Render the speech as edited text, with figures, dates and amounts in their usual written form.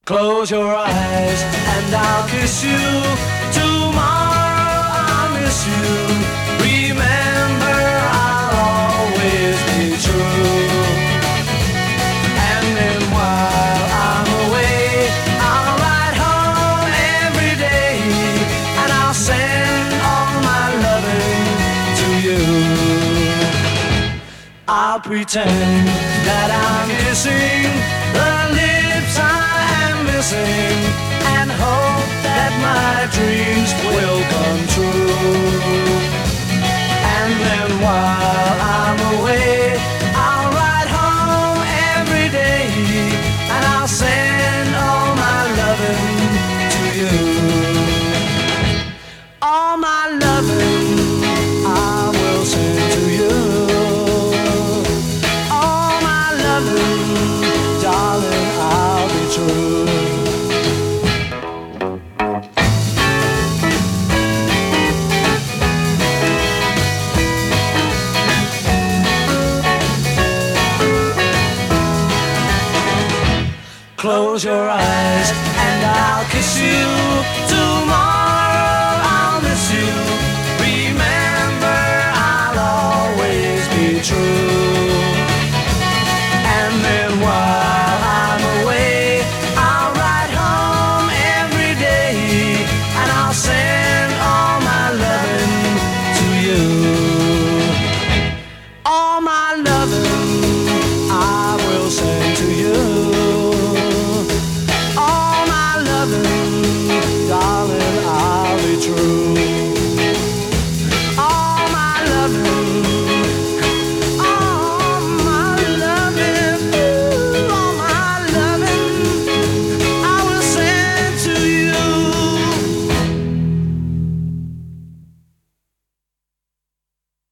Close your eyes and I'll kiss you. Tomorrow I'll miss you. Remember, I'll always be true. And then while I'm away, I'll ride home every day, and I'll send all my loving to you. I'll pretend that I'm kissing the lips I am missing, and hope that my dreams will come true. And then while I'm away, I'll ride home every day, and I'll send all my loving to you. All my loving I will send to you. All my loving, darling, I'll be true. Close your eyes and I'll kiss you. Tomorrow I'll miss you.